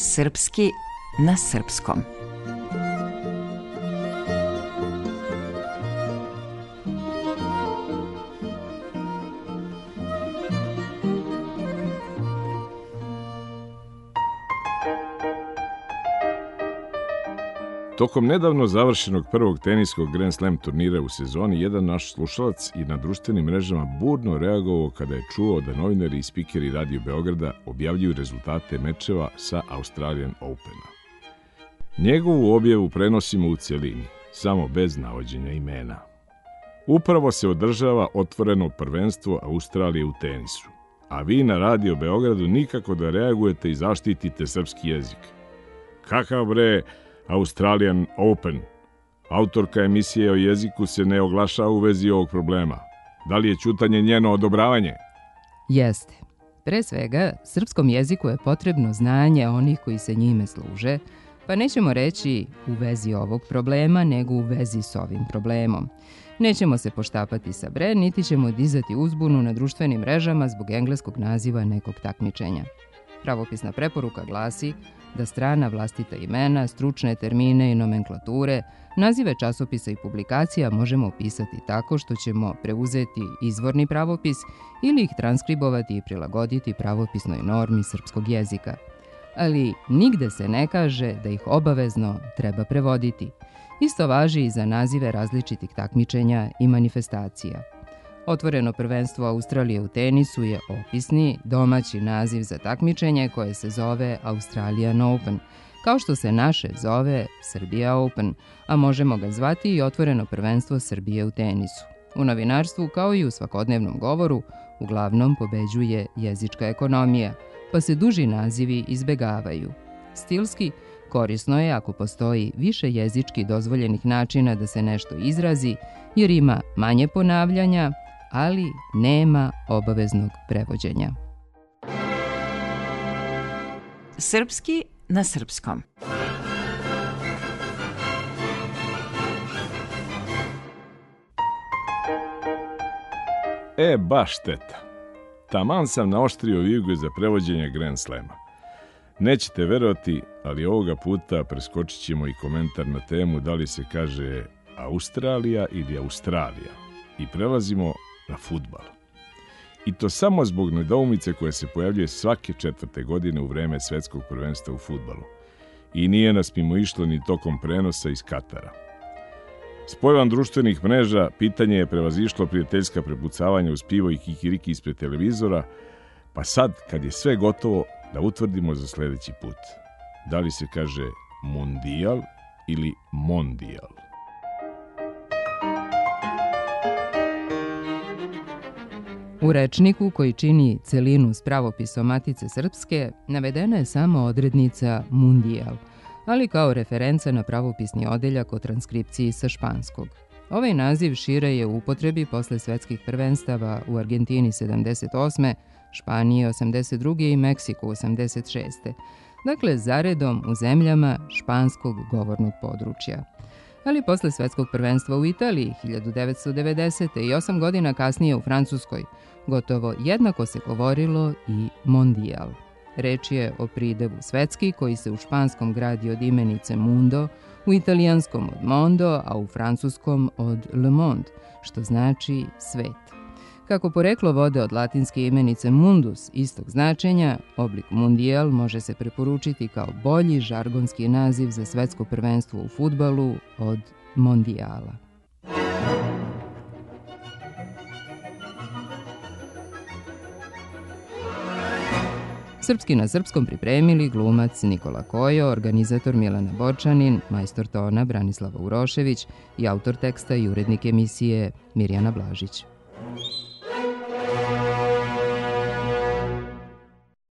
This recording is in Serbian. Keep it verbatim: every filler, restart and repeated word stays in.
Srpski na srpskom. Tokom nedavno završenog prvog teniskog Grand Slam turnira u sezoni, jedan naš slušalac i na društvenim mrežama burno reagovao kada je čuo da novinari i spikeri Radio Beograda objavljuju rezultate mečeva sa Australian Opena. Njegovu objavu prenosimo u celini, samo bez navođenja imena. Upravo se održava otvoreno prvenstvo Australije u tenisu, a vi na Radio Beogradu nikako da reagujete i zaštitite srpski jezik. Kakav bre Australian Open? Autorka emisije o jeziku se ne oglašava u vezi ovog problema. Da li je ćutanje njeno odobravanje? Jeste. Pre svega, srpskom jeziku je potrebno znanje onih koji se njime služe, pa nećemo reći u vezi ovog problema, nego u vezi s ovim problemom. Nećemo se poštapati sa bre, niti ćemo dizati uzbunu na društvenim mrežama zbog engleskog naziva nekog takmičenja. Pravopisna preporuka glasi da strana vlastita imena, stručne termine i nomenklature, nazive časopisa i publikacija možemo opisati tako što ćemo preuzeti izvorni pravopis ili ih transkribovati i prilagoditi pravopisnoj normi srpskog jezika. Ali nigde se ne kaže da ih obavezno treba prevoditi. Isto važi i za nazive različitih takmičenja i manifestacija. Otvoreno prvenstvo Australije u tenisu je opisni, domaći naziv za takmičenje koje se zove Australian Open, kao što se naše zove Serbia Open, a možemo ga zvati i Otvoreno prvenstvo Srbije u tenisu. U novinarstvu, kao i u svakodnevnom govoru, uglavnom pobeđuje jezička ekonomija, pa se duži nazivi izbegavaju. Stilski, korisno je ako postoji više jezički dozvoljenih načina da se nešto izrazi, jer ima manje ponavljanja, ali nema obaveznog prevođenja. Srpski na srpskom. E, baš šteta. Taman sam naoštrio vijuge za prevođenje Grand Slama. Nećete verovati, ali ovoga puta preskočit ćemo i komentar na temu da li se kaže Australija ili Australija i prelazimo na fudbal. I to samo zbog nedoumice koja se pojavljuje svake četvrte godine u vreme svetskog prvenstva u fudbalu. I nije nas mimo išlo ni tokom prenosa iz Katara. Spojevan društvenih mreža, pitanje je prevazišlo prijateljska prepucavanja uz pivo i kikiriki ispred televizora, pa sad, kad je sve gotovo, da utvrdimo za sljedeći put. Da li se kaže mundijal ili mondijal? U rečniku koji čini celinu s pravopisom Matice Srpske navedena je samo odrednica mundijal, ali kao referenca na pravopisni odeljak o transkripciji sa španskog. Ovaj naziv šire je u upotrebi posle svetskih prvenstava u Argentini sedamdeset osme, Španiji osamdeset druge i Meksiku osamdeset šeste. Dakle, zaredom u zemljama španskog govornog područja. Ali posle svetskog prvenstva u Italiji hiljadu devetsto devedesete. i osam godina kasnije u Francuskoj, gotovo jednako se govorilo i mondijal. Reč je o pridevu svetski koji se u španskom gradi od imenice mundo, u italijanskom od mondo, a u francuskom od le monde, što znači svet. Kako poreklo vode od latinske imenice mundus istog značenja, oblik mundijal može se preporučiti kao bolji žargonski naziv za svetsko prvenstvo u fudbalu od mondijala. Srpski na srpskom pripremili glumac Nikola Kojo, organizator Milana Borčanin, majstor tona Branislava Urošević i autor teksta i urednik emisije Mirjana Blažić.